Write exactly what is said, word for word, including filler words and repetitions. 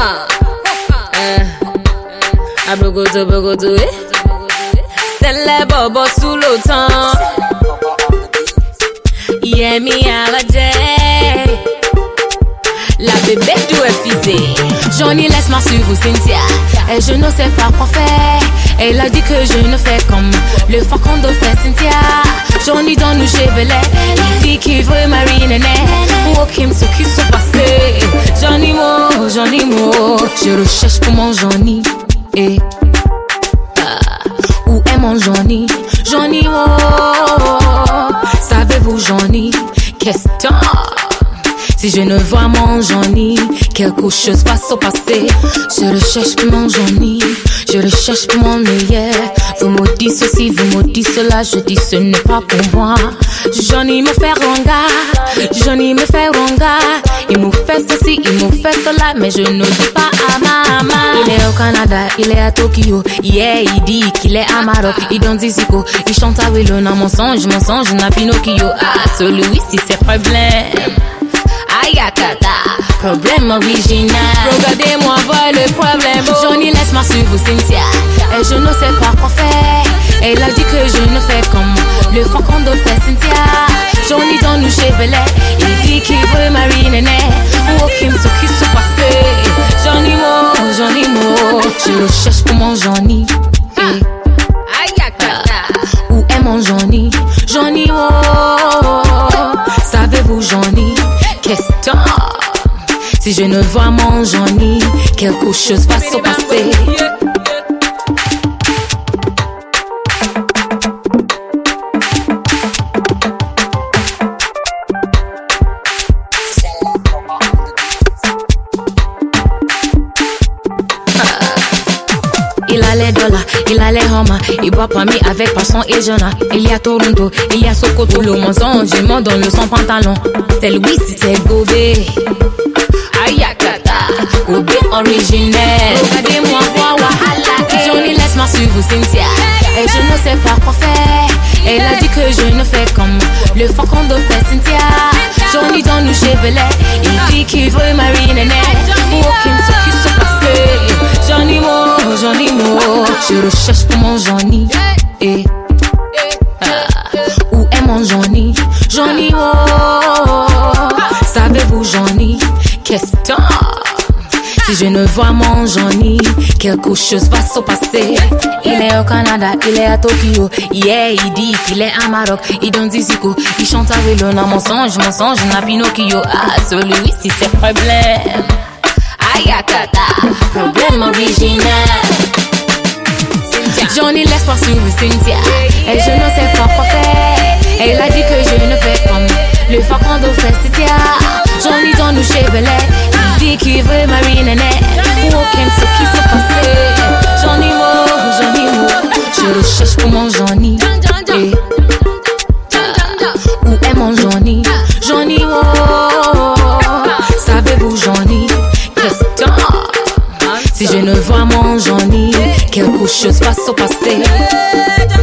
Abrogodo, brogodo, eh. C'est les bobos sous l'automne. Yeah, me à la day. La bébé doit fiser. Johnny, laisse-moi suivre Cynthia. Et je ne sais pas quoi faire. Elle a dit que je ne fais comme le faucon de fait Cynthia. Johnny dans nous chevelets. Il dit qu'il veut marier Néné. Pour qu'il me s'occupe se passer. Johnny Mo, Johnny Mo. Je recherche pour mon Johnny. Et ah, où est mon Johnny? Johnny Mo. Savez-vous Johnny? Qu'est-ce que si je ne vois mon Johnny, quelque chose va se passer. Je recherche pour mon Johnny, je recherche pour mon meilleur. Vous me dites ceci, vous me dites cela, je dis ce n'est pas pour moi. Johnny me fait ronga, Johnny me fait ronga. Il me fait ceci, il me fait cela, mais je ne dis pas à maman. Il est au Canada, il est à Tokyo, yeah, il dit qu'il est à Maroc. Il donne des échos, il chante à Willow, non mensonge, mensonge, n'a Pinocchio. Ah, celui-ci c'est problème. Ayakata, problème original. Regardez-moi voir le problème. Johnny, laisse-moi suivre Cynthia. Et je ne sais pas quoi faire. Elle a dit que je ne fais comme le faucon de fait Cynthia. Johnny dans nous chevelets. Il dit qu'il veut marier Néné. Pour qu'il me s'occupe se passer. Johnny Mo, Johnny Mo. Je recherche pour mon Johnny. Et Ayakata, où est mon Johnny? Johnny Mo. Savez-vous Johnny? Qu'est-ce que si je ne vois mon Johnny, quelque chose va se passer. Il a les dollars, il a les homas, il boit pas mis avec passion et jeune. Il y a Toronto, il y a Sokoto, le mensonge, il monte dans le son pantalon. C'est Louis, c'est Gobé. Ayakata, Gobé originel. Regardez-moi voir Wahala. Johnny, laisse-moi suivre Cynthia. Et je ne sais pas quoi faire. Elle a dit que je ne fais comme le faucon de fait Cynthia. Johnny dans nous chevelets. Il dit qu'il veut marier Néné. Pour qu'il me s'occupe se passer. Johnny Mo, Johnny Mo. Je recherche pour mon Johnny. Et ah, où est mon Johnny? Johnny Mo. Savez-vous Johnny? Qu'est-ce que si je ne vois mon Johnny, quelque chose va se passer. Il est au Canada, il est à Tokyo, yeah, il dit qu'il est à Maroc. Il donne des échos, il chante à Willow, non mensonge, mensonge, n'a Pinocchio. Ah, celui-ci c'est problème. Ayakata, problème original. Johnny, laisse-moi suivre Cynthia. Et je ne sais pas quoi faire. Elle a dit que je ne fais comme le faucon de fait Cynthia. Johnny dans nous chevelets. Il dit qu'il veut marier Néné. Pour aucun ce qui se passait. Johnny Mo, Johnny Mo. Je recherche pour mon Johnny. Et où est mon Johnny? Johnny Mo. Savez-vous Johnny? Qu'est-ce que si je ne vois mon Johnny, quelque chose va se passer.